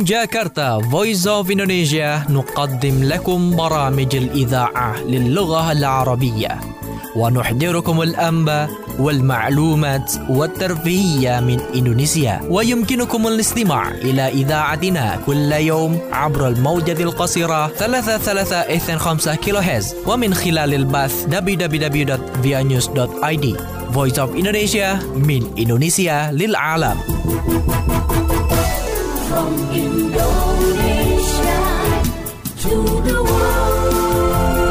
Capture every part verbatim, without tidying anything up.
جاكرتا Voice of Indonesia نقدم لكم برامج الإذاعة للغة العربية ونحضركم الأنباء والمعلومات والترفيهية من إندونيسيا. ويمكنكم الاستماع إلى إذاعتنا كل يوم عبر الموجة القصيرة ثلاثة ثلاثة اثنين خمسة كيلو هرتز ومن خلال البث دبليو دبليو دبليو دوت via news دوت آي دي. Voice of Indonesia من إندونيسيا للعالم. From Indonesia to the world.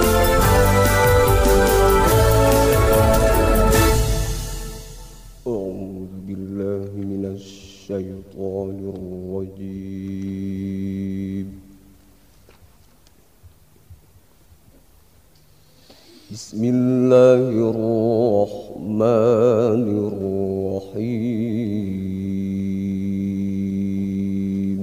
أعوذ بالله من الشيطان الرجيم. بسم الله الرحمن الرحيم.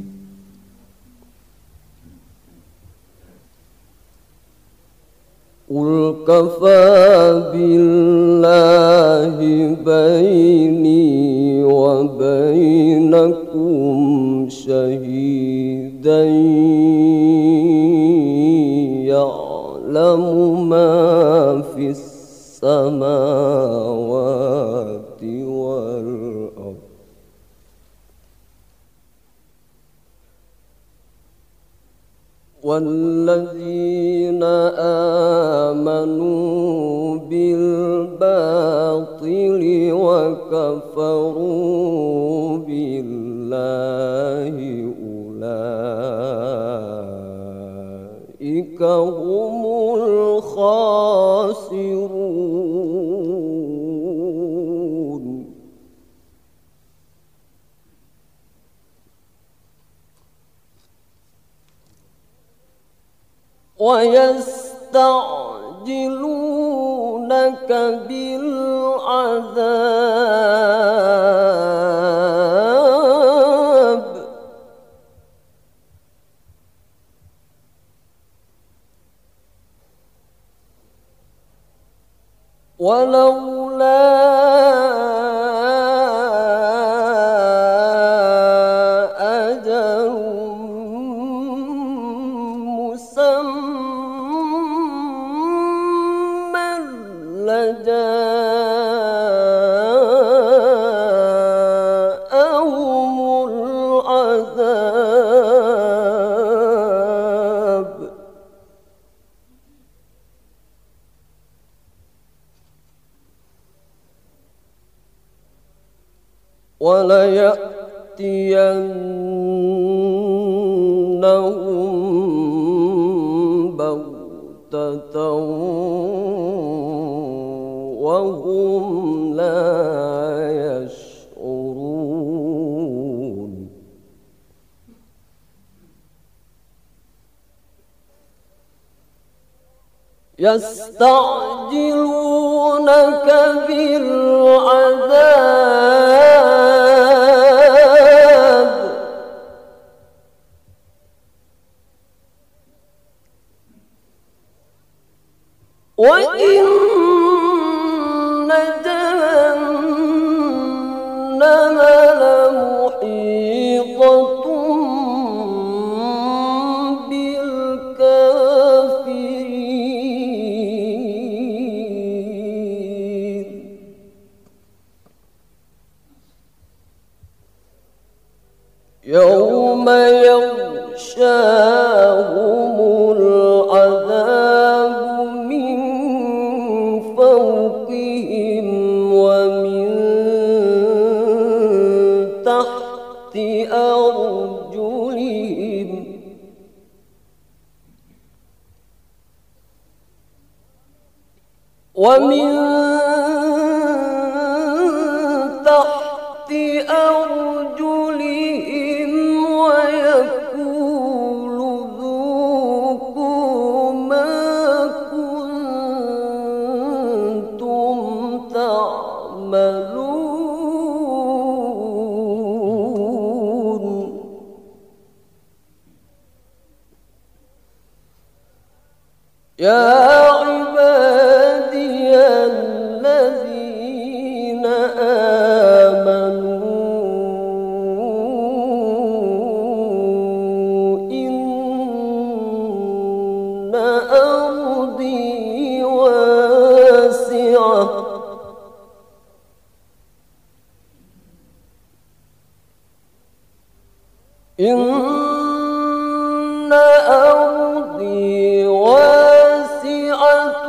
قل كفى بالله بيني وبينكم شهيدا يعلم ما في السماوات والأرض والذين آمنوا بالباطل وكفروا بالله أولئك هم الخاسرون. ويستعجلونك بالعذاب ولولا أجل مسمى لجاءهم العذاب وليأتينهم بغتة وهم لا يشعرون. يستعجلونك بالعذاب وإن جهنم لمحيطة بالكافرين. يوم يغشاهم العذاب من فوقهم ومن تحت أرجلهم ومن تحت أرجلهم ويقول ذوقوا ما كنتم تعملون. يا عبادي الذين آمنوا إن أرضي واسعة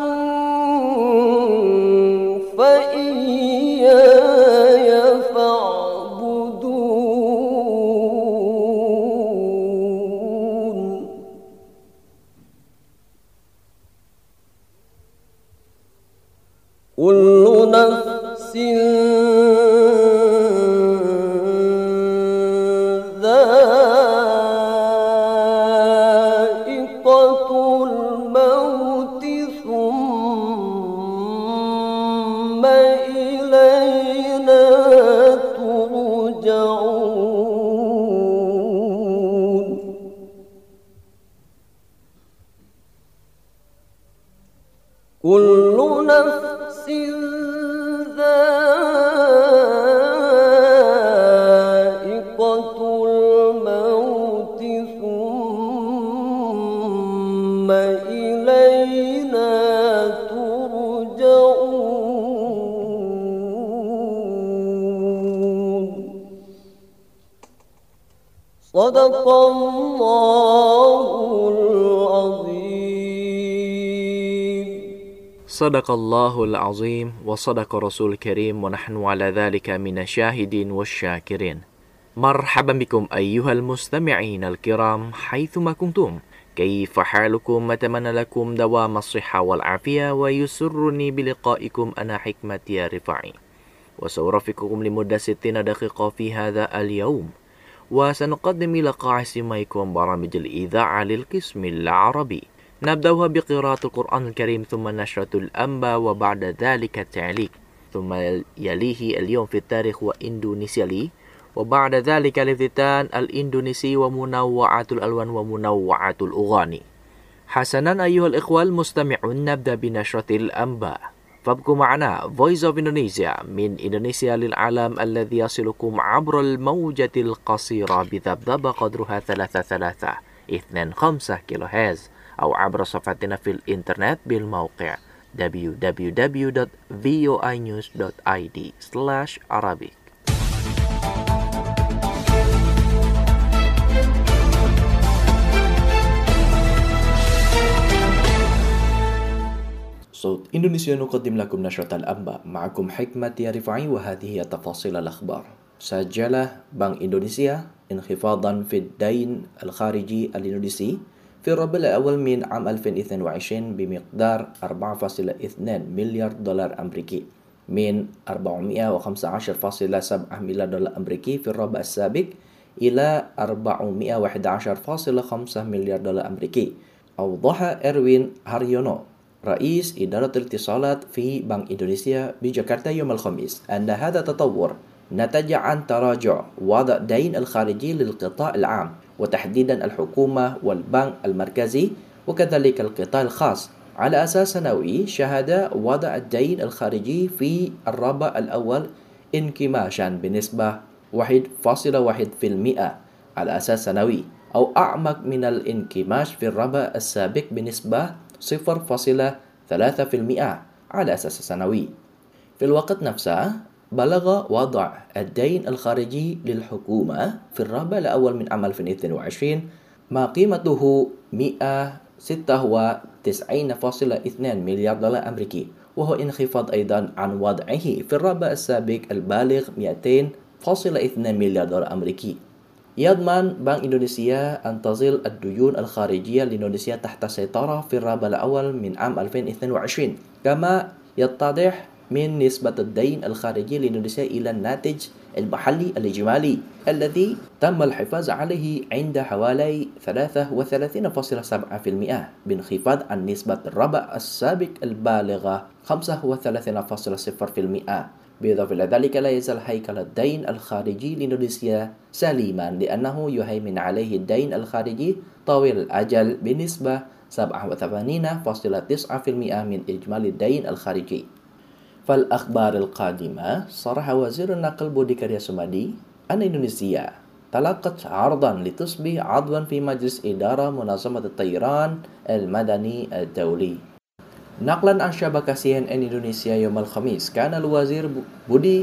فإياي فاعبدون كل نفس ذائقة الموت ثم إلينا ترجعون كل نفس ذائقة الموت ثم إلينا ترجعون صدق الله العظيم. صدق الله العظيم وصدق رسول الكريم ونحن على ذلك من الشاهدين والشاكرين. مرحبا بكم أيها المستمعين الكرام حيثما كنتم. كيف حالكم؟ أتمنى لكم دوام الصحة والعافية، ويسرني بلقائكم أنا حكمة يا رفاعي، وسأرافقكم لمدة ستين دقيقة في هذا اليوم، وسنقدم لقاء سماعكم برامج الإذاعة للقسم العربي. نبدأها بقراءة القرآن الكريم، ثم نشرة الأنباء، وبعد ذلك التعليق، ثم يليه اليوم في التاريخ وإندونيسيا لي، وبعد ذلك الافتتان الإندونيسي ومنوعات الألوان ومنوعات الأغاني. حسنا أيها الإخوة المستمعون، نبدأ بنشرة الأنباء، فابقوا معنا Voice of Indonesia من إندونيسيا للعالم الذي يصلكم عبر الموجة القصيرة بذبذبة قدرها ثلاثة ثلاثة اثنين خمسة كيلو هرتز، أو عبر صفحتنا في الإنترنت بالموقع دبليو دبليو دبليو دوت فوي نيوز دوت آي دي سلاش عربيك. صوت إندونيسيا نقدم لكم نشرة الأنباء، معكم حكمة يا رفاعي، وهذه هي تفاصيل الأخبار. سجل بنك إندونيسيا انخفاضا في الدين الخارجي الإندونيسي في الربع الأول من عام ألفين واثنين وعشرين بمقدار أربعة فاصلة اثنين مليار دولار أمريكي من أربعمائة وخمسة عشر فاصلة سبعة مليار دولار أمريكي في الربع السابق إلى أربعمائة وأحد عشر فاصلة خمسة مليار دولار أمريكي. أوضح إروين هاريونو رئيس إدارة الاتصالات في بنك إندونيسيا بجاكرتا يوم الخميس أن هذا التطور نتج عن تراجع وضع الدين الخارجي للقطاع العام، وتحديدا الحكومة والبنك المركزي وكذلك القطاع الخاص. على أساس سنوي شهد وضع الدين الخارجي في الربع الأول انكماشا بنسبة واحد فاصلة واحد بالمئة على أساس سنوي، أو أعمق من الانكماش في الربع السابق بنسبة صفر فاصلة ثلاثة بالمئة على أساس سنوي. في الوقت نفسه بلغ وضع الدين الخارجي للحكومة في الربع الأول من عام ألفين واثنين وعشرين ما قيمته مئة وستة وتسعين فاصلة اثنين مليار دولار أمريكي، وهو انخفاض أيضا عن وضعه في الربع السابق البالغ مئتين فاصلة اثنين مليار دولار أمريكي. يضمن بنك إندونيسيا أن تظل الديون الخارجية لإندونيسيا تحت السيطرة في الربع الأول من عام ألفين واثنين وعشرين، كما يتضح من نسبة الدين الخارجي لإندونيسيا إلى الناتج المحلي الإجمالي الذي تم الحفاظ عليه عند حوالي ثلاثة وثلاثين فاصلة سبعة بالمئة بانخفاض عن نسبة الربع السابق البالغة خمسة وثلاثين فاصلة صفر بالمئة. بالإضافة إلى ذلك لا يزال هيكل الدين الخارجي لإندونيسيا سليما، لأنه يهيمن عليه الدين الخارجي طويل الأجل بنسبة سبعة وثمانين فاصلة تسعة بالمئة من إجمالي الدين الخارجي. فالأخبار القادمة، صرح وزير النقل بودي كاريا سومادي أن إندونيسيا تلقت عرضا لتصبح عضوا في مجلس إدارة منظمة الطيران المدني الدولي. نقلا عن شبكة سي إن إن إندونيسيا يوم الخميس، كان الوزير بودي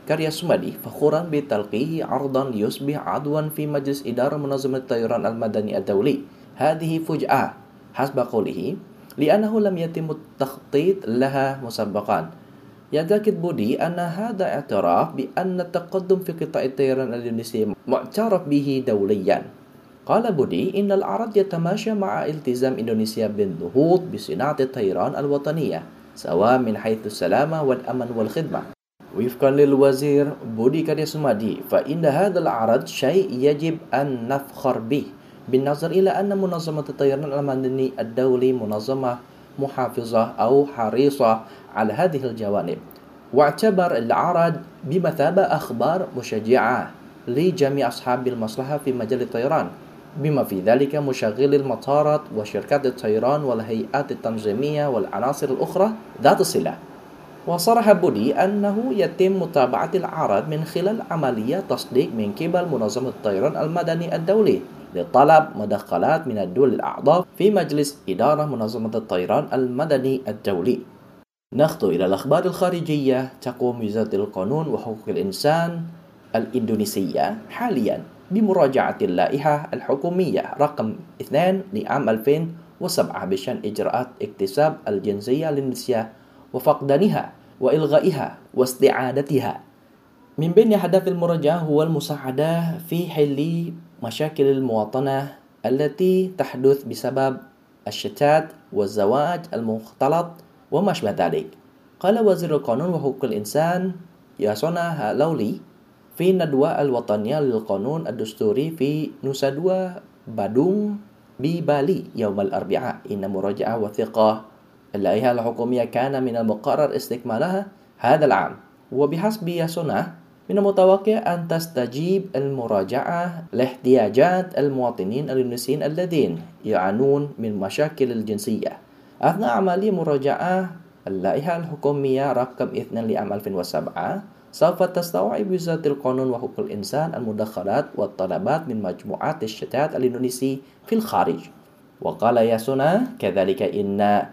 karya Sumadi فخورا بتلقيه عرضا ليصبح عضوا في مجلس إدارة منظمة الطيران المدني الدولي. هذه فجأة حسب قوله لأنه لم يتم التخطيط لها مسبقا. يعتقد بودي أن هذا اعتراف بأن التقدم في قطاع الطيران الإندونيسي معترف به دوليا. قال بودي إن العرض يتماشى مع التزام إندونيسيا بالنهوض بصناعة الطيران الوطنية سواء من حيث السلامة والأمن والخدمة. وفقا للوزير بودي كاريا سومادي فإن هذا العرض شيء يجب أن نفخر به بالنظر إلى أن منظمة الطيران المدني الدولي منظمة محافظة أو حريصة على هذه الجوانب، واعتبر العرض بمثابة أخبار مشجعة لجميع أصحاب المصلحة في مجال الطيران، بما في ذلك مشغلي المطارات وشركات الطيران والهيئات التنظيمية والعناصر الأخرى ذات الصلة. وصرح بودي أنه يتم متابعة العرض من خلال عملية تصديق من قبل منظمة الطيران المدني الدولي لطلب مداخلات من الدول الأعضاء في مجلس إدارة منظمة الطيران المدني الدولي. نخطو إلى الأخبار الخارجية. تقوم وزارة القانون وحقوق الإنسان الإندونيسية حاليا بمراجعة اللائحة الحكومية رقم اثنين لعام ألفين وسبعة بشأن إجراءات اكتساب الجنسية للنساء وفقدانها وإلغائها واستعادتها. من بين أهداف المراجعة هو المساعدة في حل مشاكل المواطنة التي تحدث بسبب الشتات والزواج المختلط وما شابه ذلك. قال وزير القانون وحقوق الإنسان ياسونا هالولي في الندوة الوطنية للقانون الدستوري في نوسا دوا بادung ببالي يوم الأربعاء إن مراجعة وثيقة اللائحة الحكومية كان من المقرر استكمالها هذا العام، وبحسب ياسونا من المتوقع أن تستجيب المراجعة لاحتياجات المواطنين الإندونيسيين الذين يعانون من مشاكل الجنسية. أثناء عملية مراجعة اللائحة الحكومية رقم اثنين لعام ألفين وسبعة سوف تستوعب وزارة القانون وحقوق الإنسان المداخلات والطلبات من مجموعات الشتات الإندونيسي في الخارج. وقال ياسونا كذلك إن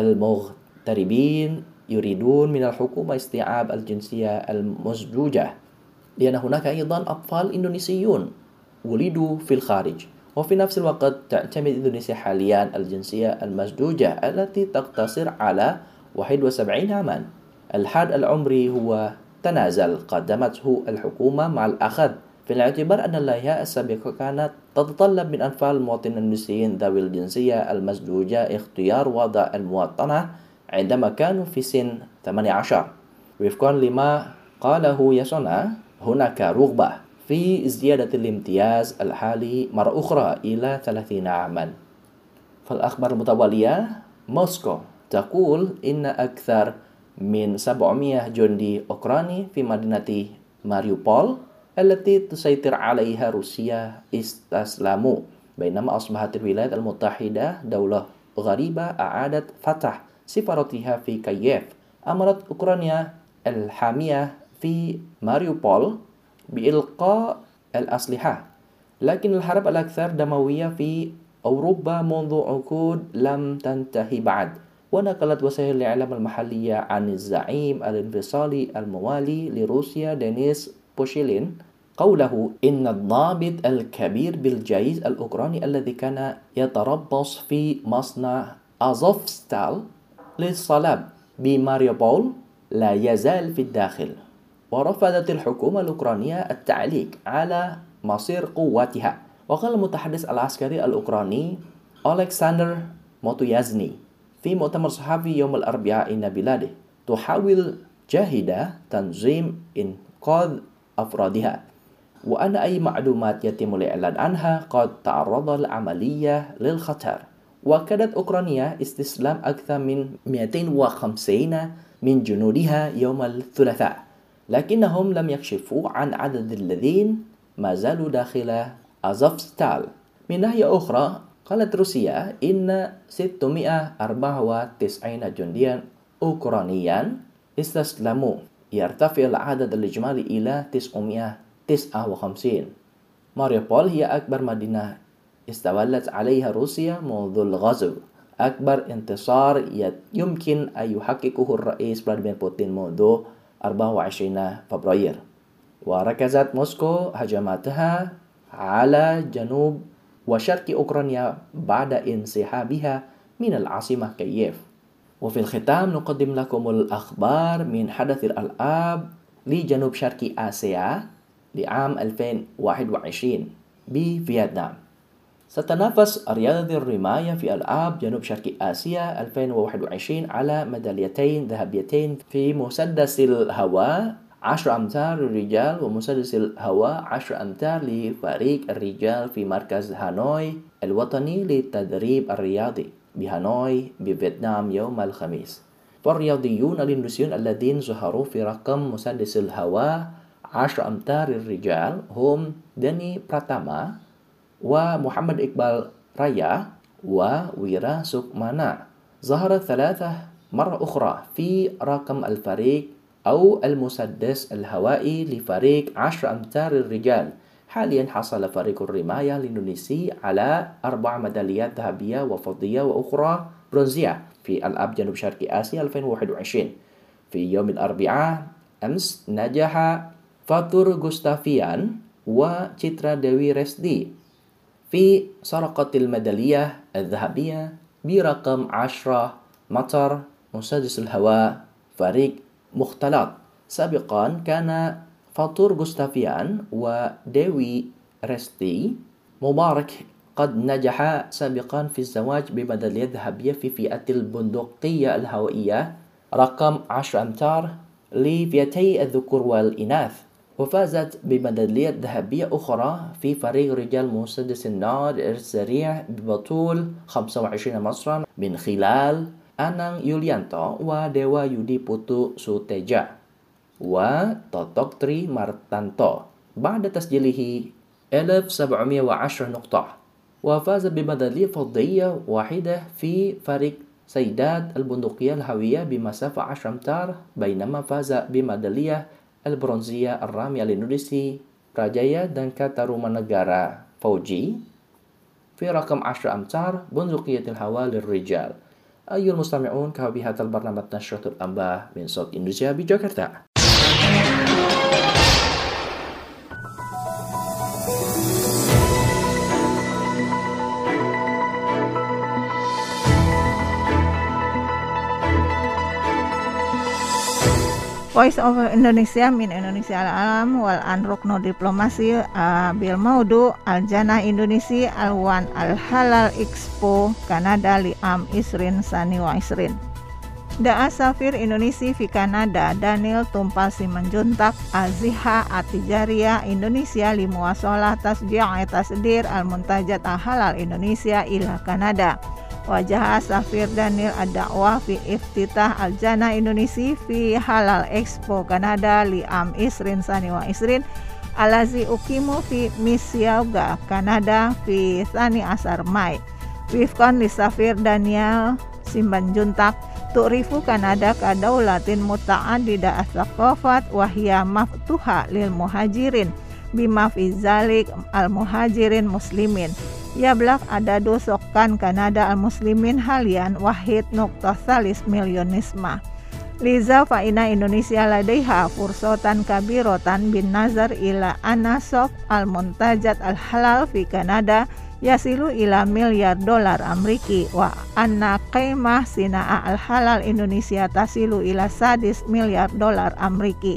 المغتربين يريدون من الحكومة استيعاب الجنسية المزدوجة لأن هناك أيضا أطفال إندونيسيون ولدوا في الخارج، وفي نفس الوقت تعتمد إندونيسيا حاليا الجنسية المزدوجة التي تقتصر على واحد وسبعين عاما. الحد العمري هو تنازل قدمته الحكومة مع الأخذ في الاعتبار أن اللائحة السابقة كانت تتطلب من أطفال المواطنين الإندونيسيين ذوي الجنسية المزدوجة اختيار وضع المواطنة عندما كانوا في سن ثمانية عشر. وفقا لما قاله ياسونا هناك رغبة في زيادة الامتياز الحالي مرة أخرى إلى ثلاثين عاما. فالأخبار المتوالية موسكو تقول إن أكثر من سبعمائة جندي أوكراني في مدينة ماريوبول التي تسيطر عليها روسيا استسلموا، بينما أصبحت الولايات المتحدة دولة غريبة أعادت فتح سفارتها في كييف. أمرت أوكرانيا الحامية في ماريوبول بإلقاء الأسلحة، لكن الحرب الأكثر دموية في أوروبا منذ عقود لم تنتهي بعد. ونقلت وسائل الإعلام المحلية عن الزعيم الانفصالي الموالي لروسيا دينيس بوشيلين قوله إن الضابط الكبير بالجيش الأوكراني الذي كان يتربص في مصنع أزوفستال للصلب بماريوبول لا يزال في الداخل. ورفضت الحكومة الأوكرانية التعليق على مصير قواتها. وقال المتحدث العسكري الأوكراني ألكسندر موتويازني في مؤتمر صحفي يوم الأربعاء إن بلاده تحاول جاهدة تنظيم إنقاذ أفرادها، وأن أي معلومات يتم الإعلان عنها قد تعرض العملية للخطر. وكادت أوكرانيا استسلام أكثر من مئتين وخمسين من جنودها يوم الثلاثاء، لكنهم لم يكشفوا عن عدد الذين ما زالوا داخل أزوفستال. من ناحية أخرى قالت روسيا إن ستمائة وأربعة وتسعين جنديا أوكرانيا استسلموا، يرتفع العدد الإجمالي إلى تسعمائة وتسعة وخمسين. ماريوبول هي أكبر مدينة استولت عليها روسيا منذ الغزو، أكبر انتصار يمكن أن يحققه الرئيس فلاديمير بوتين منذ أربعة وعشرين فبراير. وركزت موسكو هجماتها على جنوب وشرق أوكرانيا بعد انسحابها من العاصمة كييف. وفي الختام نقدم لكم الأخبار من حدث الألعاب لجنوب شرق آسيا لعام ألفين وواحد وعشرين بفيتنام. ستنافس رياضي الرماية في ألعاب جنوب شرق آسيا ألفين وواحد وعشرين على ميداليتين ذهبيتين في مسدس الهواء عشر أمتار للرجال ومسدس الهواء عشر أمتار لفريق الرجال في مركز هانوي الوطني للتدريب الرياضي بهانوي بفيتنام يوم الخميس. فالرياضيون الإندونيسيون الذين ظهروا في رقم مسدس الهواء عشر أمتار للرجال هم داني براتama ومحمد إقبال رايا وويرا سوكمانا. ظهر ثلاثة مرة أخرى في رقم الفريق أو المسدس الهوائي لفريق عشر أمتار للرجال. حاليا حصل فريق الرماية الإندونيسي على أربع ميداليات ذهبية وفضية وأخرى برونزية في ألعاب جنوب شرق آسيا ألفين وواحد وعشرين. في يوم الأربعاء أمس نجح فاتور غوستافيان وتشيترا ديوي ريسدي في سرقة الميدالية الذهبية برقم عشرة متر مسدس الهواء فريق مختلط. سابقا كان فاتور غوستافيان وديوي ريسدي مبارك قد نجح سابقا في الزواج بميدالية ذهبية في فئة البندقية الهوائية رقم عشرة أمتار لفئتي الذكور والإناث، وفازت بميدالية ذهبية أخرى في فريق رجال مسدس النار السريع بطول خمسة وعشرين مترا من خلال أنang يوليانتو وديوا يودي بوتو سوتيجا وتوتوك تري مارتانتو بعد تسجيله ألف وسبعمائة وعشرة نقطة. وفاز بميدالية فضية واحدة في فريق سيدات البندقية الهوية بمسافة عشرة أمتار، بينما فاز بميدالية البرونزية الرامي الإندونيسي راجايا دانكا تاrumanegara فوجي في رقم عشرة أمتار بندقية الهواء للرجال. أيها المستمعون، كما بهذا البرنامج نشرة الأنباء من صوت إندونيسيا بجاكرتا. Voice over Indonesia min Indonesia al-alam wal anrukno diplomasi uh, bil maudu al-jana Indonesia al-wan al-halal expo Kanada li am isrin sani wa isrin. Da safir Indonesia fi Kanada Daniel Tumpal Simanjuntak Aziha Atijaria Indonesia li muwasalah tasji' tasdir al-muntajat al-halal Indonesia ila Kanada. Wajah Safir Daniel ad-da'wah fi iftitah al-jana Indonesia fi halal expo Kanada li am isrin sani wa isrin alazi ukimu fi Mississauga Kanada fi sani asar Mai. Wifkan li Safir Daniel Simanjuntak tu'rifu Kanada kadaulatin muta'addida as-saqafat wa hiya maftuha lil muhajirin bima fi zalik al-muhajirin muslimin. Ya belak ada dosokan Kanada al-muslimin halian wahid nukta salis milionisma. Liza fa'ina Indonesia ladaiha fursotan kabirotan bin nazar ila anasok al-muntajat al-halal fi Kanada yasilu ila miliar dolar Ameriki wa anna qaimah sina'a al-halal Indonesia tasilu ila sadis miliar dolar Ameriki.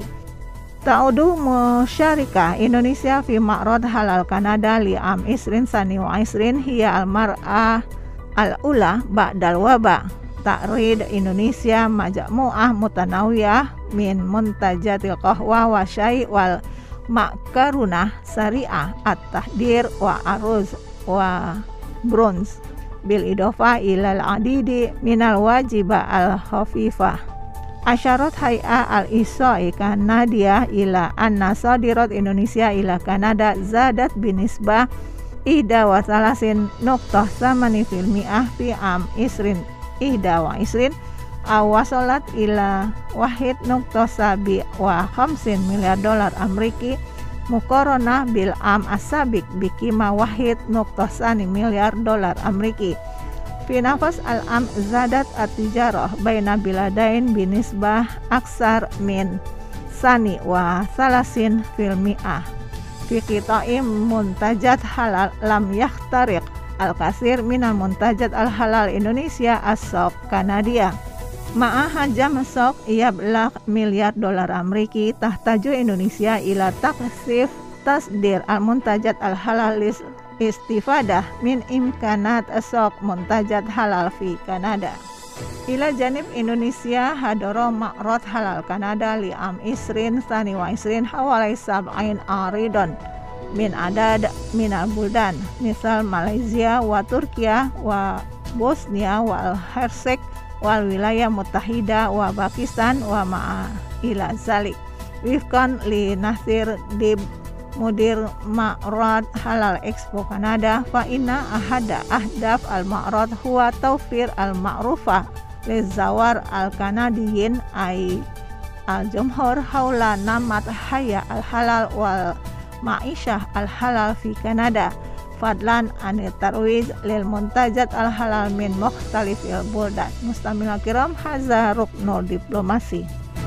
Ta'udu musyarikah Indonesia fi ma'rad halal Kanada li am isrin sani wa isrin hiya al-mar'ah al-ula ba'dal waba. Ta'rid Indonesia majmu'ah mutanawiyah min muntajatil qahwa wa syai wal makarunah syariah at-tahdir wa aruz wa bronze bil idofa ilal adidi minal wajibah al-khafifah. Asyarat hay'a al-isai Kanadia ila anna sadirat Indonesia ila Kanada zadat binisbah ihda wa salasin nuqtah samani fil mi'ah fi am isrin ihda wa isrin awasalat ila wahid nuqtah sabi wa khamsin miliar dolar Ameriki muqaranah bil am asabik bikima wahid nuqtah sani miliar dolar Ameriki. Fi nafas al-am zadat at-tijarah baina biladain binisbah aksar min sani wa salasin fil mi'ah fi qita'im muntajat halal lam yahtariq al-kasir minal muntajat al-halal Indonesia as-sok Kanadia ma'a hajam sok yablah miliar dolar Ameriki tahtaju Indonesia ila taksif tasdir al-muntajat al-halal istifadah min imkanat as-sok muntajat halal fi Kanada. Ila janib Indonesia hadoro ma'rad halal Kanada li am isrin sani wa isrin hawalai sab'ain aridon min adad min al-buldan misal Malaysia wa Turkiya wa Bosnia wal Hersek wal wilayah mutahida wa Pakistan wa ma'a ila zalik wifkan li Nasir Dib Mudir Ma'rad Halal Expo Kanada fa inna ahada ahdaf al-ma'rad huwa tawfir al-ma'rufah lizawar al-kanadiyin ay al-jumhur hawla namat haya al-halal wal ma'isyah al-halal fi Kanada fadlan anit tarwij lil muntajat al-halal min mukhtalifil buldan. Mustamil kiram hadza ruknul diplomasi.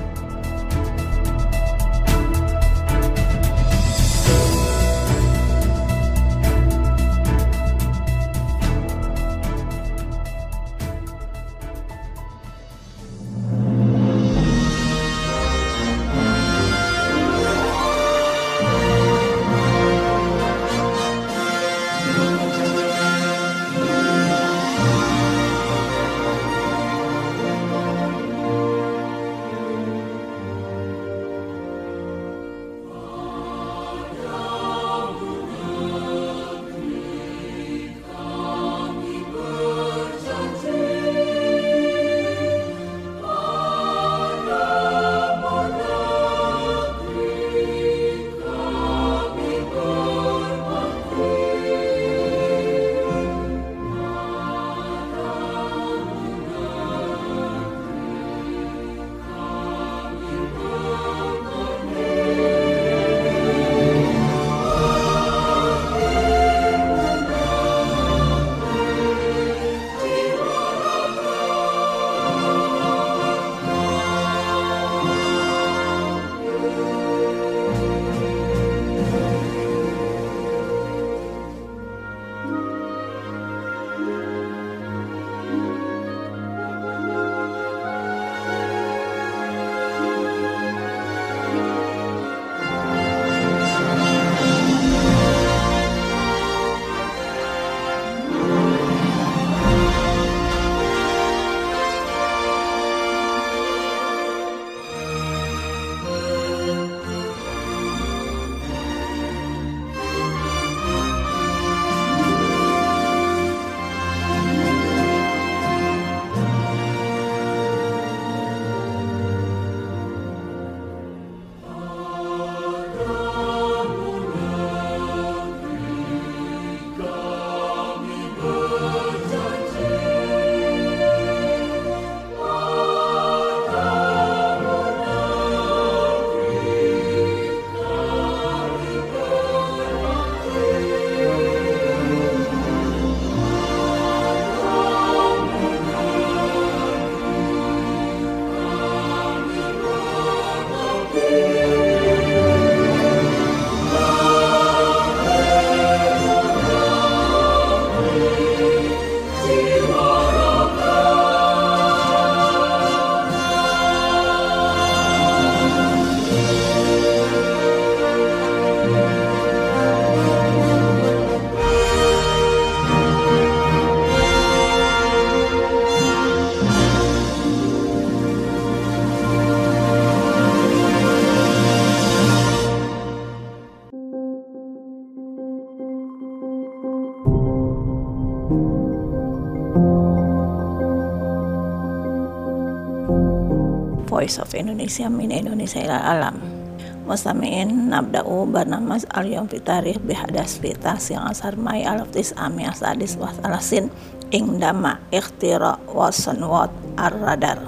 Voice of Indonesia min Indonesia ila alam. Mustami'in nabda'u barnamas al-yawm fi tarikh bihadas fi tahsil asar mai alaftis ami asadis wa salasin ingdama ikhtira wa sanwat ar-radar.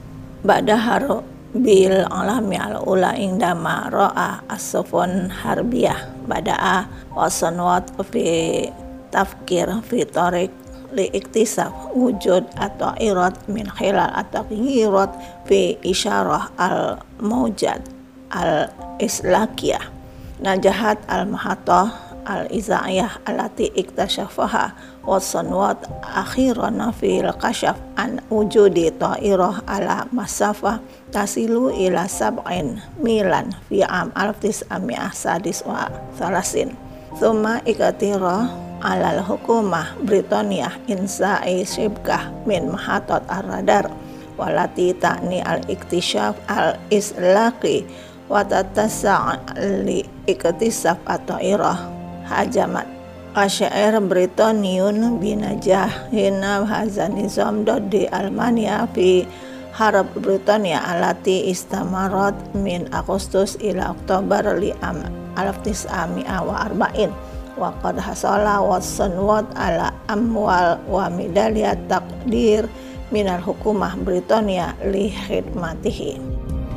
Ba'da haru bil alami al-ula ingdama ra'a as-sufun harbiyah bada'a wa sanwat fi tafkir fi tarik li iktisab wujud atau irat min khilal atau ghirat fi isyarah al-mawjad al-Islakiyah, najahat al-Mahatah al-Izaiyah allati iktashafaha wa sanwat akhirana fil kashaf an wujudi ta'irah ala masafa tasilu ila sab'in milan fi am alf tis'ami'ah sadis wa thalasin. Thumma ikatira alal hukumah Britania insa'i shibkah min mahatot ar-radar walati ta'ni al-iktishaf al-islaqi wa tatasa' li iktisaf at-ta'irah hajamat asyair Britoniun binajahina hazan nizam dodi Almania fi harab Britania alati istamarat min Agustus ila Oktober li am alaf tis'ami'ah wa arba'in wa qad hasala wa sanwat ala amwal wa medaliyat takdir minal hukumah Britania li khidmatihi.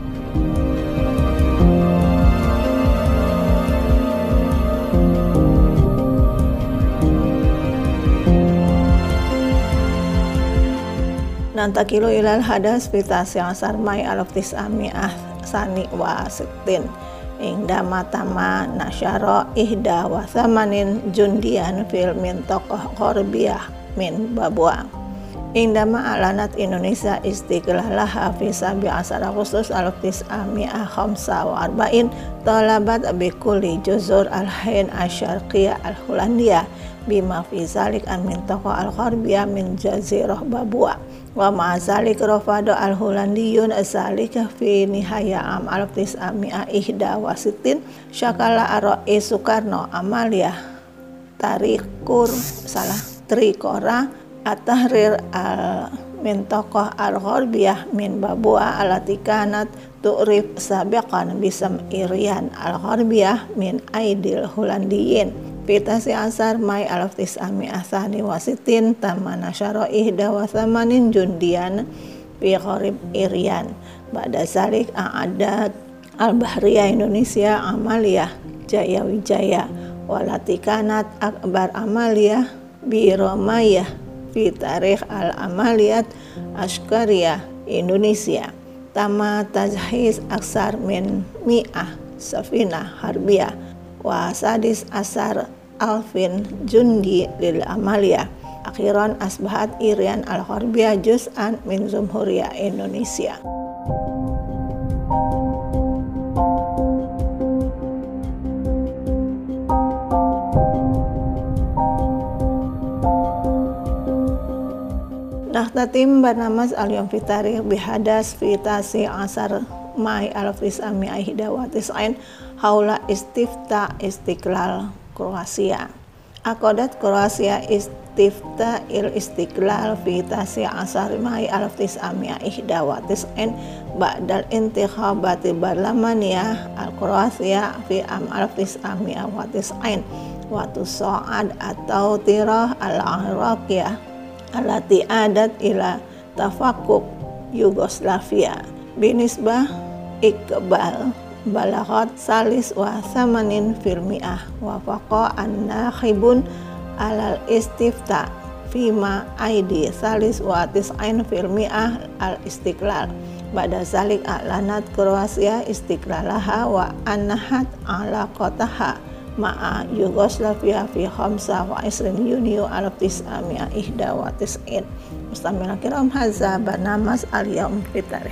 Nantakilu ilal hadas fitasi asar mai alaf tis'ami'ah sani wa sittin ingdama tama nasyara ihda wa thamanin jundian fil mintokoh korbiyah min Babua ingdama alanat Indonesia istiqlalaha fi sabi asar Agustus alaf tis'ami'ah khamsa wa arba'in talabat bikuli juzur al-hain asyarqiyah al-Hulandia bima fi zalik an mintokoh al-korbiyah min jazirah Babua wa ma'azalik rafado al-Hulandiyun azalika fi nihaya am alaf tis'ami'ah ihda wa sittin syakala aroi Soekarno Amalia Tarikur salah Trikora at-tahrir al-mintokoh al-Ghorbiyah min Babua alatikanat tu'rif sabiqan bisam irian al-Ghorbiyah min aidil Hulandiyin Fitasi asar mai alaf tis'ami'ah thani wa sittin tamana syara ihda wa thamanin jundian fi gharib Irian ba'da zalik a'adat al-Bahriyah Indonesia Amalia Jaya Wijaya walatikanat akbar Amalia bi Romayah fi tarikh al-Amaliyat Ashkariyah Indonesia tama tajhiz aksar min mi'ah safina harbiyah wa sadis asar alfin jundi lil Amalia akhiran asbahat Irian al-Ghorbiyah juz'an min Jumhuriyah Indonesia. Nahtatim banamas al-yawm fi tarikh bihadas fi tasi asar mai alaf tis'ami'ah ihda wa tis'in haula istifta istiqlal Kroasia. Akodat Kroasia istifta il istiqlal fi tasi asar mai alaf tis'ami'ah ihda wa tis'in ba'dal intikhabati barlamaniyah al-Kroasia fi am alaf tis'ami'ah wa tis'in wa tusa'ad atau tirah al-Iraqiyah alati adat ila tafakuk Yugoslavia binisbah ikbal balaghat salis wa thamanin fil mi'ah wa faqa an-nakhibun alal istifta fima aidi salis wa tis'ain fil mi'ah al-istiqlal ba'da zalik a'lanat Kroasia istiqlalaha wa annahat alaqataha ma'a Yugoslavia fi khamsa wa isrin Yunio alaf tis'ami'ah ihda wa tis'in. Mustamil kiram hadza banamas al-yawm fi tarikh.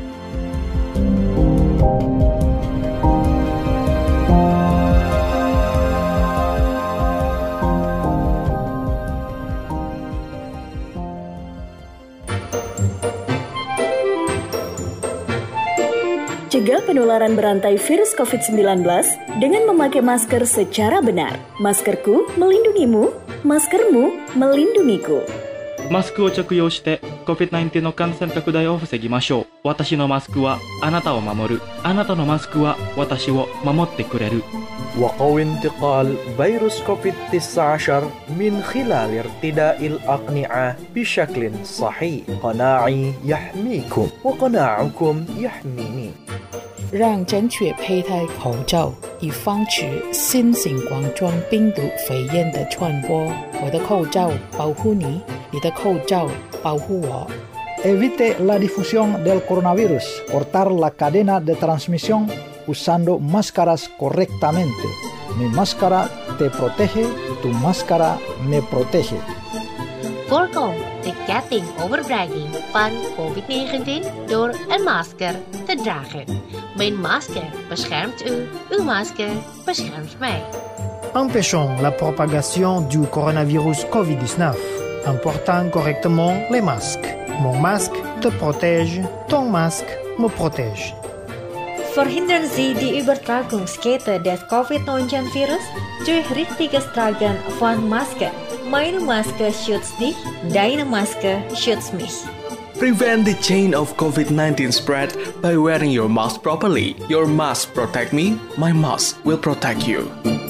Cegah penularan berantai virus covid sembilan belas dengan memakai masker secara benar. Maskerku melindungimu, maskermu melindungiku. マスクを着用して コビッドナインティーン の感染拡大を防ぎましょう。私のマスクはあなたを守る。あなたのマスクは私を守ってくれる。 وقوي انتقال فيروس كوفيد تسعة عشر من خلال ارتداء الأقنعة بشكل صحيح. قناعي يحميكم وقناعكم يحميني. 让正确佩戴口罩，以防止新型冠状病毒肺炎的传播。我的口罩保护你，你的口罩保护我。 Evite la difusión del coronavirus, cortar la cadena de transmisión usando máscaras correctamente. Mi máscara te protege, tu máscara me protege. Voorkom de ketting overbrenging van covid negentien door een masker te dragen. Mijn masker beschermt u, uw masker beschermt mij. Empêchons la propagation du coronavirus covid dix-neuf en portant correctement les masques. Mon masque te protège, ton masque me protège. Verhindern Sie die Übertragungskette des covid negentien virus durch richtiges Tragen von Maske. Meine Maske schützt dich, deine Maske schützt mich. Prevent the chain of covid nineteen spread by wearing your mask properly. Your mask protect me, my mask will protect you.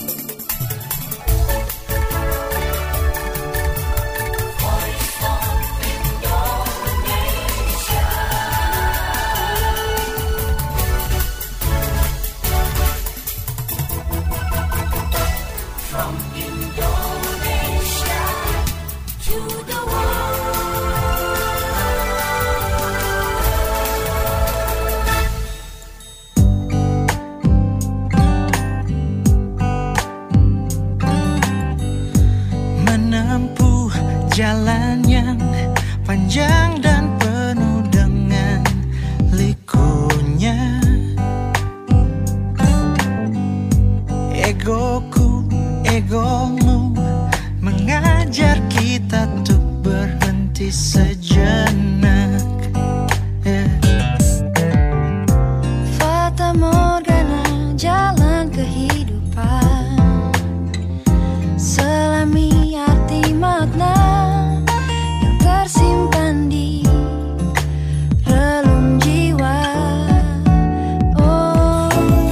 Jalan yang panjang dan penuh dengan likunya. Egoku, egomu mengajar kita untuk berhenti sejenak. Yeah. Fata Morgana, jalan kehidupan, selami arti makna tersimpan di relung jiwa. Oh,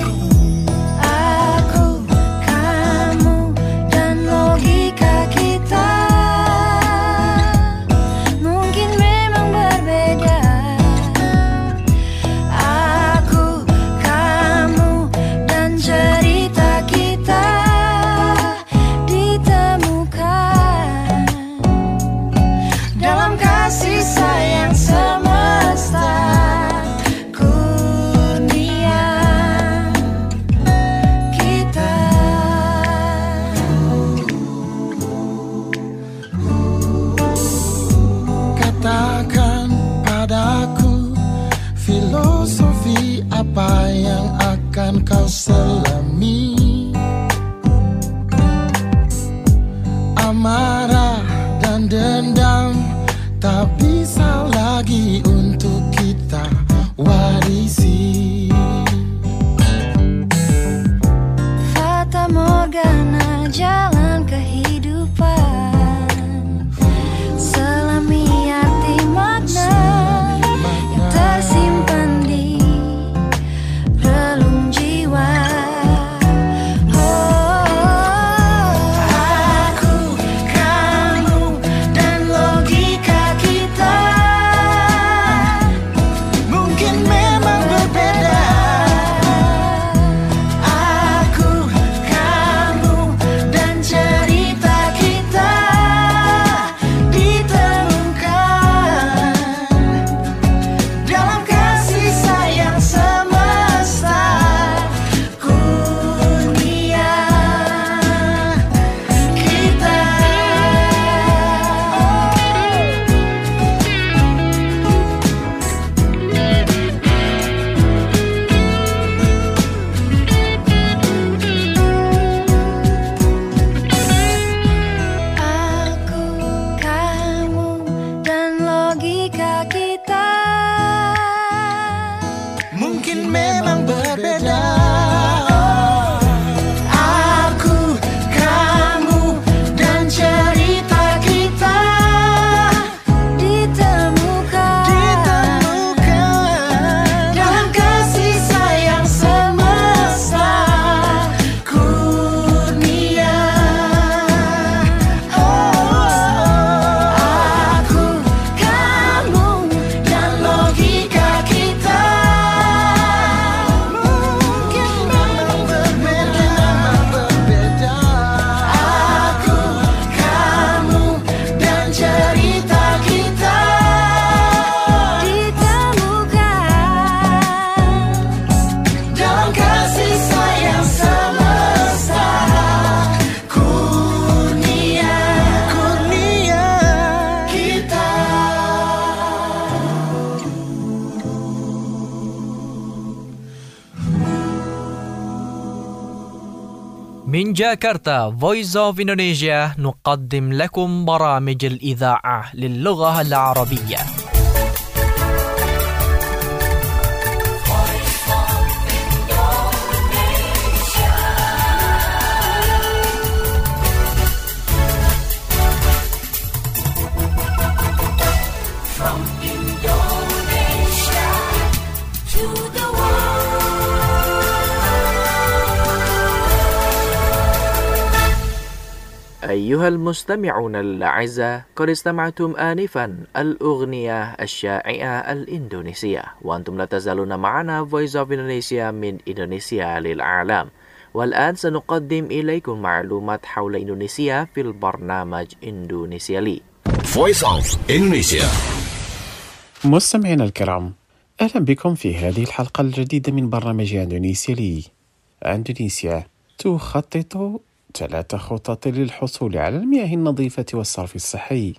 aku, kamu, dan logika kita mungkin memang berbeda. Aku, kamu, dan cerita kita ditemukan dalam kasih sayang semesta kurnia kita. Katakan padaku filosofi apa yang akan kau selami. Amarah dan dendam tak bisa lagi untuk kita warisi. Fata Morgana, jalan kehidupan, selami arti makna yang tersimpan di relung jiwa. من جاكرتا Voice of Indonesia نقدم لكم برامج الإذاعة للغة العربية. أيها المستمعون الأعزاء، قد استمعتم آنفا الأغنية الشائعة الإندونيسية، وأنتم لا تزالون معنا Voice of Indonesia من إندونيسيا للعالم. والآن سنقدم إليكم معلومات حول إندونيسيا في البرنامج إندونيسيا لي. Voice of Indonesia. مستمعينا الكرام، أهلا بكم في هذه الحلقة الجديدة من برنامج إندونيسيا لي. إندونيسيا تخطط ثلاث خطط للحصول على المياه النظيفة والصرف الصحي.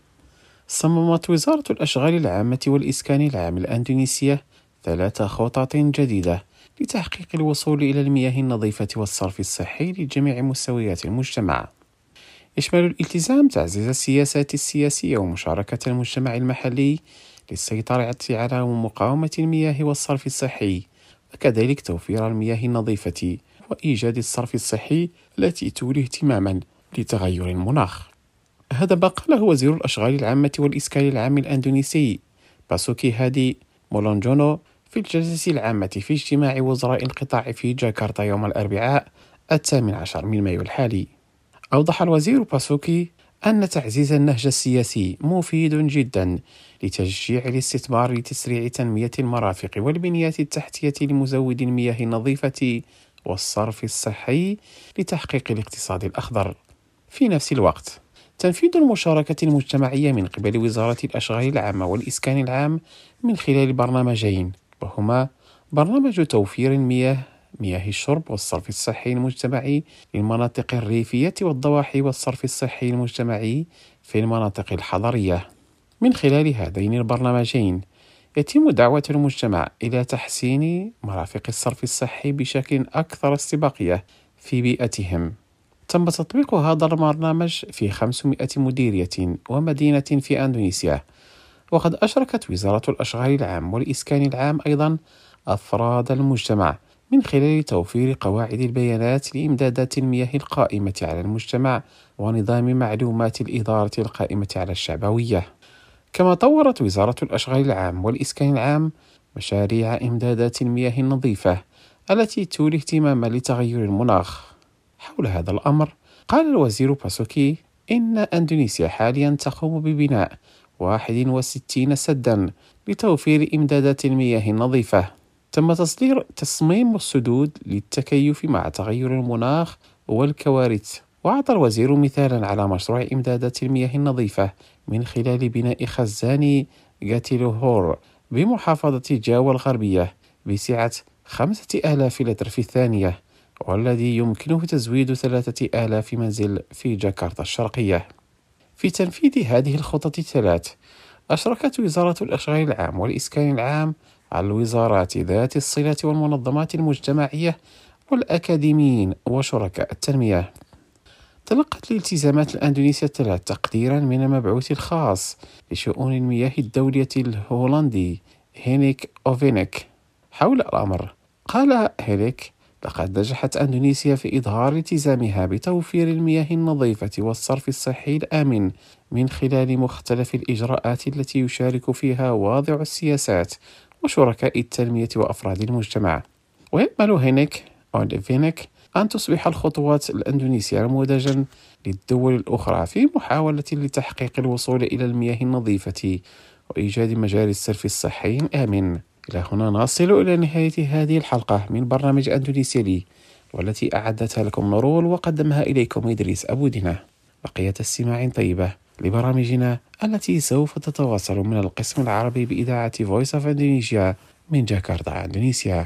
صممت وزارة الأشغال العامة والإسكان العام الأندونيسية ثلاث خطط جديدة لتحقيق الوصول إلى المياه النظيفة والصرف الصحي لجميع مستويات المجتمع. يشمل الالتزام تعزيز السياسات السياسية ومشاركة المجتمع المحلي للسيطرة على مقاومة المياه والصرف الصحي، وكذلك توفير المياه النظيفة وإيجاد الصرف الصحي التي تولي اهتماما لتغير المناخ. هذا ما قاله وزير الأشغال العامة والإسكان العام الأندونيسي باسوكي هادي مولونجونو في الجلسة العامة في اجتماع وزراء القطاع في جاكرتا يوم الأربعاء الثامن عشر من مايو الحالي. أوضح الوزير باسوكي أن تعزيز النهج السياسي مفيد جدا لتشجيع الاستثمار لتسريع تنمية المرافق والبنيات التحتية لمزود المياه النظيفة والصرف الصحي لتحقيق الاقتصاد الأخضر. في نفس الوقت، تنفيذ المشاركة المجتمعية من قبل وزارة الأشغال العامة والإسكان العام من خلال برنامجين، وهما برنامج توفير المياه مياه الشرب والصرف الصحي المجتمعي للمناطق الريفية والضواحي، والصرف الصحي المجتمعي في المناطق الحضرية. من خلال هذين البرنامجين يتم دعوة المجتمع إلى تحسين مرافق الصرف الصحي بشكل أكثر استباقية في بيئتهم. تم تطبيق هذا البرنامج في خمسمائة مديرية ومدينة في أندونيسيا، وقد أشركت وزارة الأشغال العام والإسكان العام أيضا أفراد المجتمع من خلال توفير قواعد البيانات لإمدادات المياه القائمة على المجتمع ونظام معلومات الإدارة القائمة على الشعبوية. كما طورت وزارة الأشغال العام والإسكان العام مشاريع إمدادات المياه النظيفة التي تولي اهتماما لتغير المناخ. حول هذا الأمر قال الوزير باسوكي إن أندونيسيا حاليا تقوم ببناء واحد وستين سدا لتوفير إمدادات المياه النظيفة. تم تصدير تصميم السدود للتكيف مع تغير المناخ والكوارث. وأعطى الوزير مثالا على مشروع إمدادات المياه النظيفة من خلال بناء خزان غاتيلوهور بمحافظة جاوا الغربية بسعة خمسة آلاف لتر في الثانية، والذي يمكنه تزويد ثلاثة آلاف منزل في جاكرتا الشرقية. في تنفيذ هذه الخطط الثلاث أشركت وزارة الأشغال العام والإسكان العام على الوزارات ذات الصلة والمنظمات المجتمعية والأكاديميين وشركاء التنمية. تلقت الالتزامات الأندونيسية الثلاث تقديرا من المبعوث الخاص لشؤون المياه الدولية الهولندي هينيك أوفينيك. حول الأمر قال هينيك: لقد نجحت أندونيسيا في إظهار التزامها بتوفير المياه النظيفة والصرف الصحي الآمن من خلال مختلف الإجراءات التي يشارك فيها واضع السياسات وشركاء التنمية وأفراد المجتمع. ويأمل هينيك أوفينيك أن تصبح الخطوات الأندونيسية نموذجا للدول الأخرى في محاولة لتحقيق الوصول إلى المياه النظيفة وإيجاد مجال الصرف الصحي آمن. إلى هنا نصل إلى نهاية هذه الحلقة من برنامج أندونيسيا لي، والتي أعدتها لكم نورول وقدمها إليكم إدريس أبو دينا. بقية استماع طيبة لبرامجنا التي سوف تتواصل من القسم العربي بإذاعة Voice of Indonesia من جاكرتا إندونيسيا.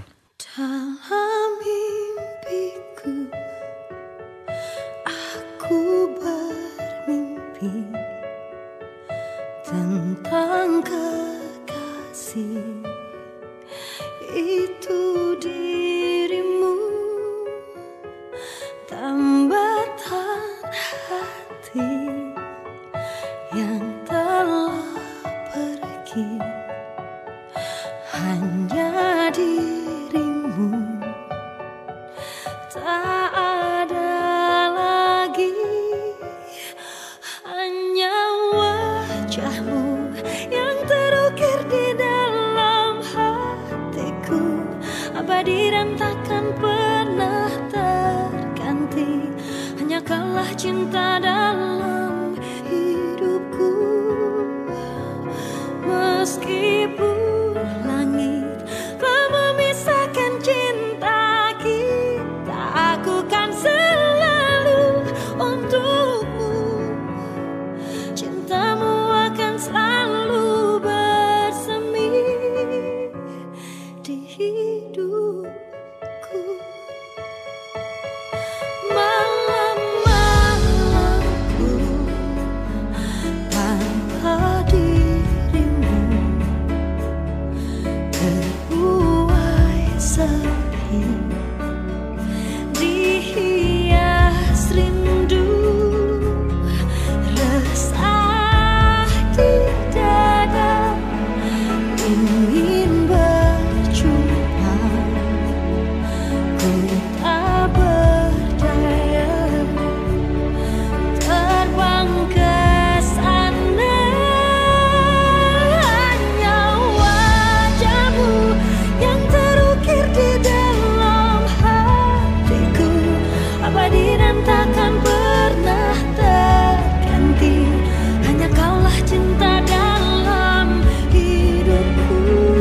Tentang kekasih itu dirimu tambah abadi dan takkan pernah terganti. Hanya kaulah cinta dalam hidupku. Meskipun langit telah memisahkan cinta kita, aku kan selalu untukmu. Cintamu akan selalu bersemi di hidupku. Malam-malamku tanpa dirimu terbuai sepi, dihias rindu, resah di dada, ingin berjumpa, ku tak berdaya, terbang ke sana. Hanya wajahmu yang terukir di dalam hatiku, abadi dan takkan pernah terganti. Hanya kaulah cinta dalam hidupku.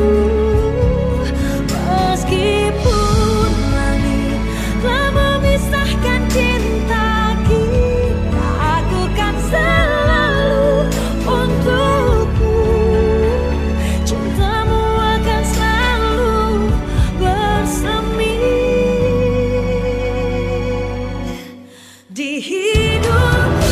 Meskipun langit telah memisahkan cinta kita, aku kan selalu untukmu. Cintamu akan selalu bersemi di hidupku.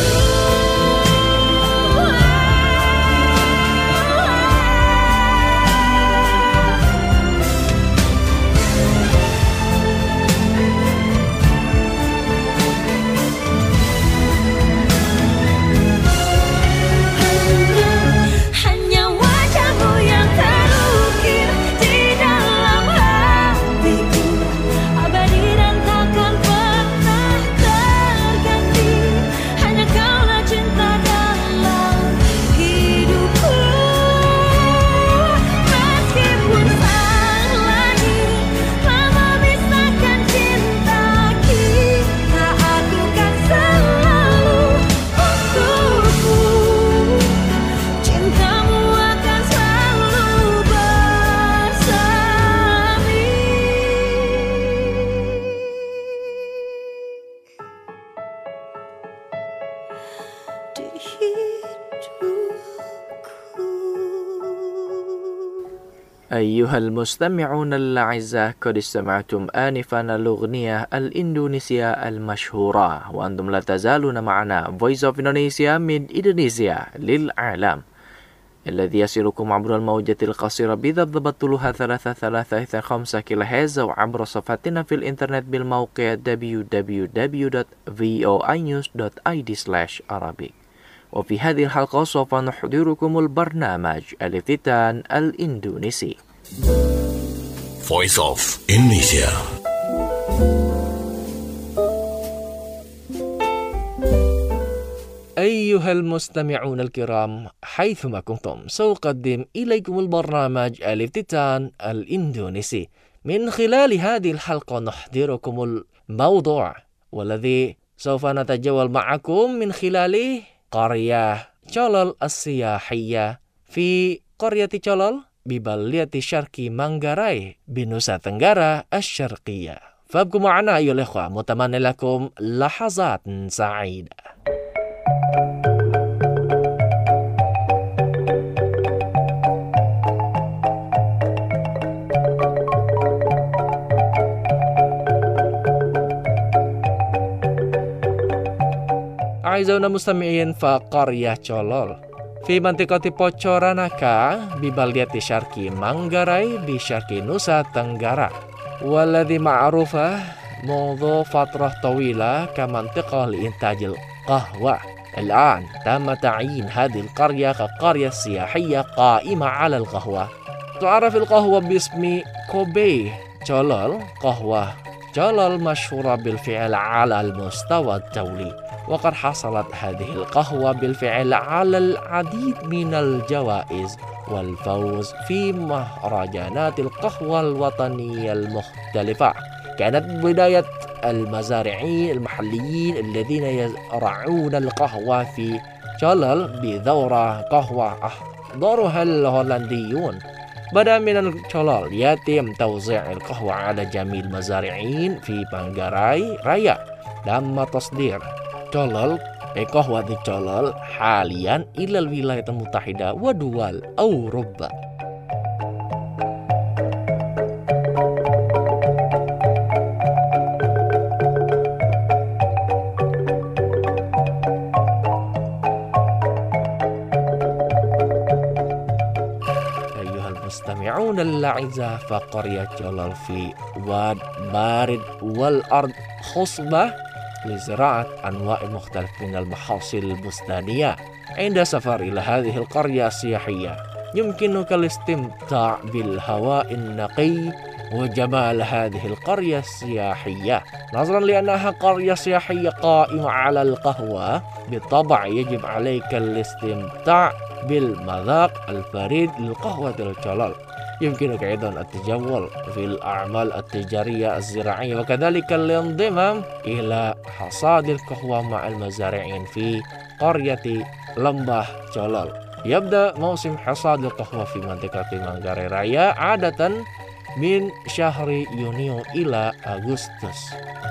Hanya wajahmu yang terukir di dalam hatiku, abadi dan takkan pernah terganti. Hanya kaulah cinta dalam hidupku. Meskipun sang langit telah memisahkan cinta kita, aku kan selalu untukmu. Cintamu akan selalu bersemi di hidupku. أيها المستمعون الأعزاء، قد استمعتم آنفا الأغنية الإندونيسية المشهورة، وأنتم لا تزالون معنا Voice of Indonesia من إندونيسيا للعالم، الذي يصلكم عبر الموجة القصيرة بضبط طولها ثلاثة ثلاثة خمسة كيلو هرتز، وعبر صفحتنا في الإنترنت بالموقع دبليو دبليو دبليو دوت فوي نيوز دوت آي دي سلاش عربي. وفي هذه الحلقة سوف نحضركم البرنامج الافتتان الإندونيسي. Voice of Indonesia. أيها المستمعون الكرام، حيثما كنتم سأقدم إليكم البرنامج الافتتان الإندونيسي. من خلال هذه الحلقة نحضركم الموضوع والذي سوف نتجول معكم من خلاله قرية Cholol السياحية في قرية Cholol ببلدة شرقي مانغاراي بنوسا تنغارا الشرقية. فابقوا معنا أيها الأخوة، متمنى لكم لحظات سعيدة. أعزائنا المستمعين، فقرية Cholol في منطقة Pocoranaka ببلدة شرقي مانغاراي بشرقي نوسا تنغارا، والذي معروفة منذ فترة طويلة كمنطقة لإنتاج القهوة. الآن تم تعيين هذه القرية كقرية سياحية قائمة على القهوة. تعرف القهوة باسم كوبي Cholol. قهوة Cholol مشهورة بالفعل على المستوى الدولي، وقد حصلت هذه القهوة بالفعل على العديد من الجوائز والفوز في مهرجانات القهوة الوطنية المختلفة. كانت بداية المزارعين المحليين الذين يزرعون القهوة في جلل بدورة قهوة أحضرها الهولنديون. بدأ من الجلل يتم توزيع القهوة على جميع المزارعين في مanggarai Raya. تم تصدير جلل قهوة جلل حاليا إلى الولايات المتحدة ودول أوروبا. المستمعون الأعزاء، فقرية جلل في واد بارد والأرض خصبة لزراعة أنواع مختلفة من المحاصيل البستانية. عند سفر إلى هذه القرية السياحية يمكنك الاستمتاع بالهواء النقي وجمال هذه القرية السياحية. نظرا لأنها قرية سياحية قائمة على القهوة، بالطبع يجب عليك الاستمتاع بالمذاق الفريد للقهوة الجلل. يمكنك أيضا التجول في الأعمال التجارية الزراعية وكذلك الانضمام إلى حصاد القهوة مع المزارعين في قرية لمبah جلل. يبدأ موسم حصاد القهوة في منطقة manggarai Raya عادة من شهر يونيو إلى أغسطس.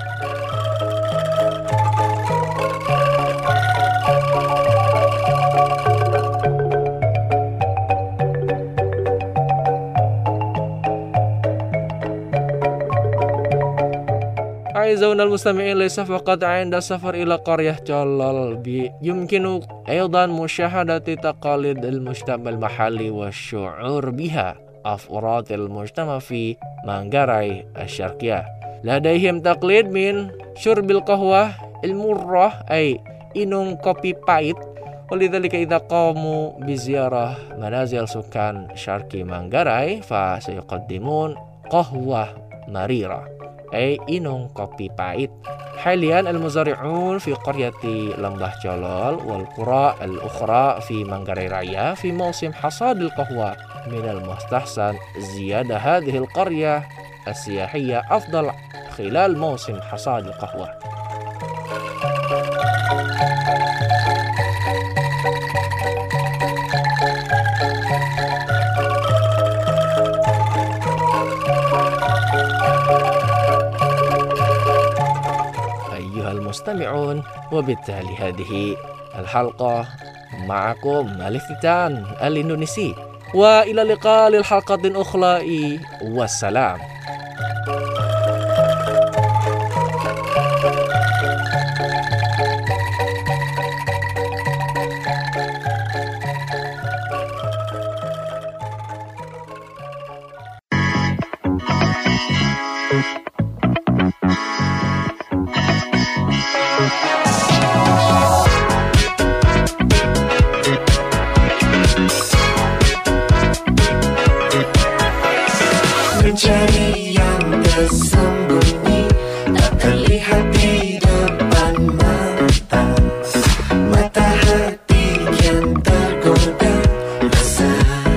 أعزائنا المستمعين، ليس فقط عند السفر إلى قرية جلل، يمكن أيضا مشاهدة تقاليد المجتمع المحلي والشعور بها. أفراد المجتمع في manggarai الشرقية لديهم تقليد من شرب القهوة المرة أي inung kopi pahit. ولذلك إذا قاموا بزيارة منازل سكان شرقي manggarai فسيقدمون قهوة مريرة أي inung kopi pahit. حاليا المزارعون في قرية لمبah جلل والقرى الأخرى في manggarai Raya في موسم حصاد القهوة. من المستحسن زيادة هذه القرية السياحية أفضل خلال موسم حصاد القهوة. أيها المستمعون، وبالتالي هذه الحلقة معكم الافتتان الإندونيسي، وإلى اللقاء للحلقة أخرى، والسلام. Mencari yang tersembunyi tak terlihat di depan mata, mata hati yang tergoda rasa.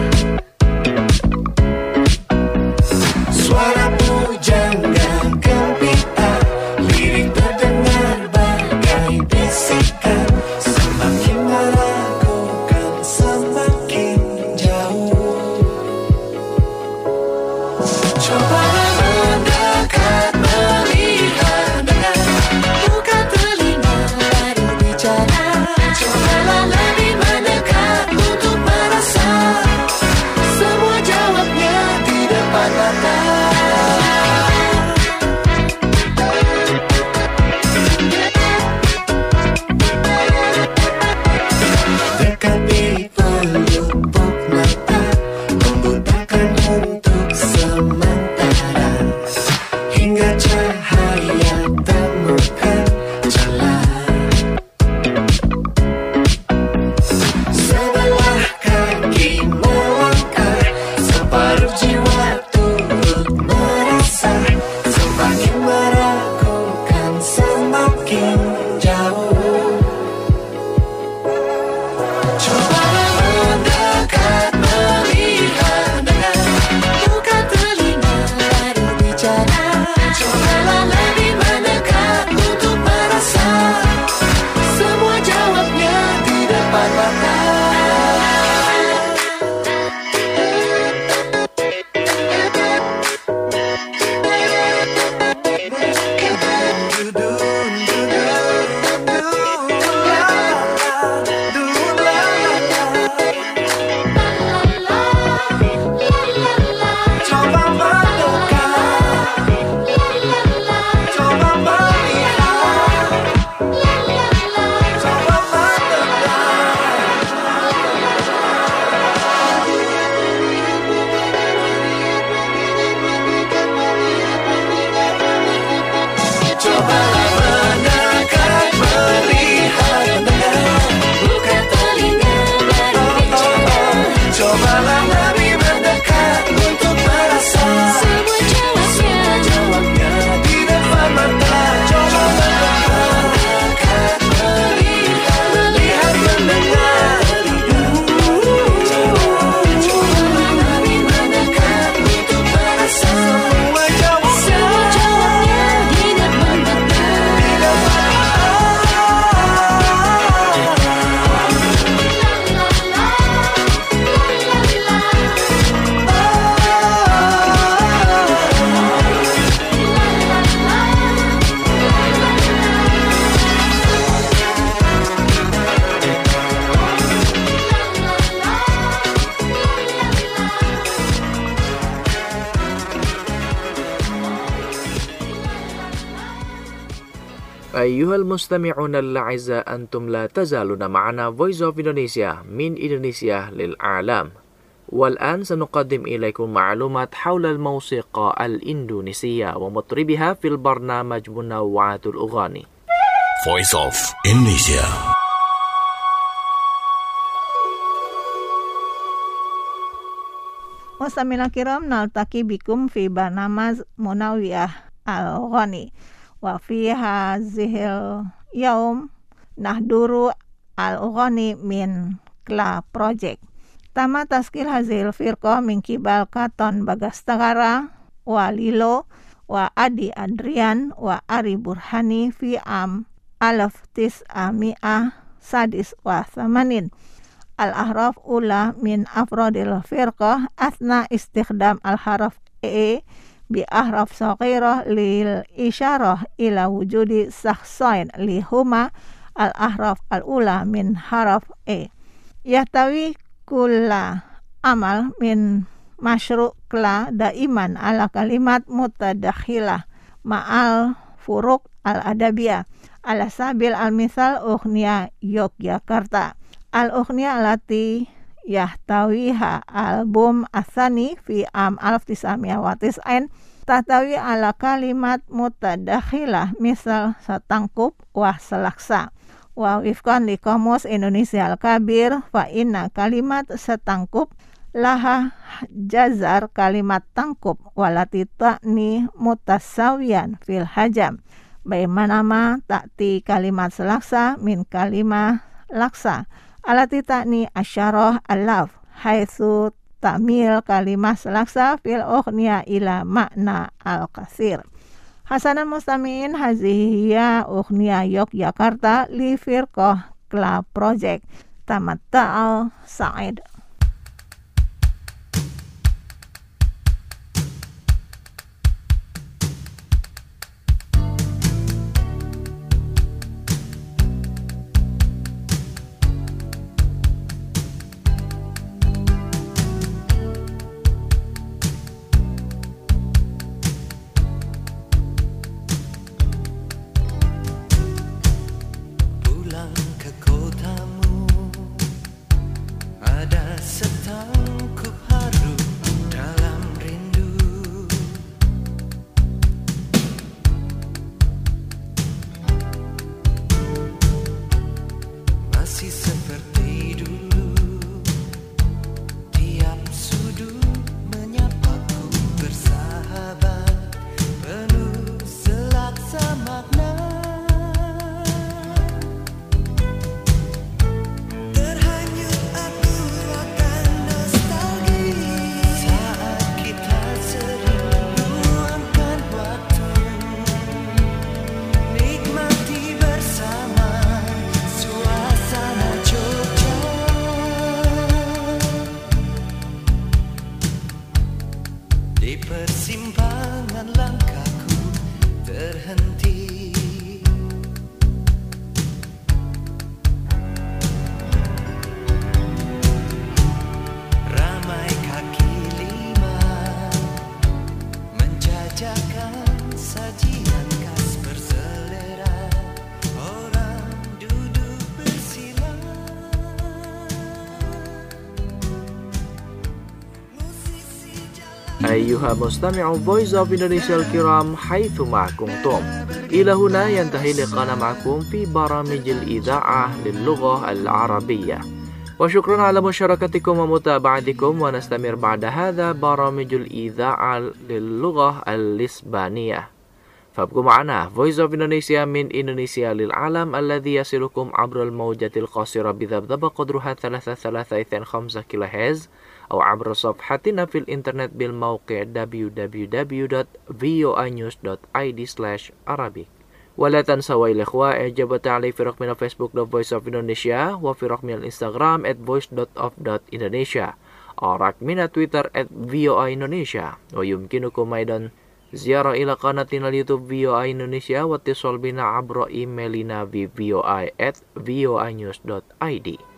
Suara pujangga gembira, lirik terdengar bagai bisikan, semakin meragukan semakin jauh. Coba mendekat. أيها المستمعون الأعزاء أنتم لا تزالون معنا Voice of Indonesia من إندونيسيا للعالم. والآن سنقدم إليكم معلومات حول الموسيقى الإندونيسية ومطربها في البرنامج منوعات الأغاني. Voice of Indonesia. Mustamina kiram naltaki bikum fi barnamaz munawiyah al-ghani wa fi hazihil yaum nahduru al-ghani min Kla Project. Tama taskil hazil firqah min kibal Katon Bagastagara wa Lilo wa Adi Adrian wa Ari Burhani fi am alaf tis ami'ah sadis wa thamanin. Al-ahraf ula min afrodil firqah asna istikhdam al-haraf e bi ahraf saghirah lil isyarah ila wujudi sakhsain li huma al-ahraf al-ula min haraf e. Yahtawi kulla amal min masyru' kla daiman ala kalimat mutadakhilah ma'al furuq al-adabiyah ala sabil al-misal ughniya Yogyakarta. Al-ughniya allati yahtawiha album asani fi am alf tisamiyah wa tis'ain tahtawi ala kalimat mutadakhilah misal satangkup wa selaksa. Wa wifkan li Kamus Indonesia Al-Kabir fa inna kalimat setangkup laha jazar kalimat tangkup walati ta'ni mutasawiyan fil hajam. Bagaimana ta'ti kalimat selaksa min kalimah laksa alati ta'ni asyarah alaf haitsu tamil kalimah selaksa fil ughniya ila makna al-kasir. Hasanan mustami'in hazihiyya ughniya Yogyakarta li firqah Kla Project. Tamatta'al Sa'id. أيها مستمع Voice of Indonesia الكرام حيثما كنتم. إلى هنا ينتهي لقاءنا معكم في برامج الإذاعة للغة العربية. وشكرا على مشاركتكم ومتابعتكم، ونستمر بعد هذا برامج الإذاعة للغة الإسبانية. فابقوا معنا Voice of Indonesia من إندونيسيا للعالم الذي يصلكم عبر الموجة القصيرة بذبذبة قدرها ثلاثة ثلاثة اثنين خمسة كيلو هرتز أو عبر صفحتنا في الإنترنت بالموقع دبليو دبليو دبليو دوت فوي نيوز دوت آي دي سلاش عربي. ولا تنسوا يا الإخوة إعجاب وتعليق في رقمنا فيسبوك دوت فويس أوف إندونيسيا وفي رقمنا الإنستغرام at voice dot of dot indonesia أو رقمنا تويتر at voa indonesia. ويمكنكم أيضا زيارة إلى قناتنا اليوتيوب فوي إندونيسيا واتصال بنا عبر إيميلنا في voa at voa news dot I D.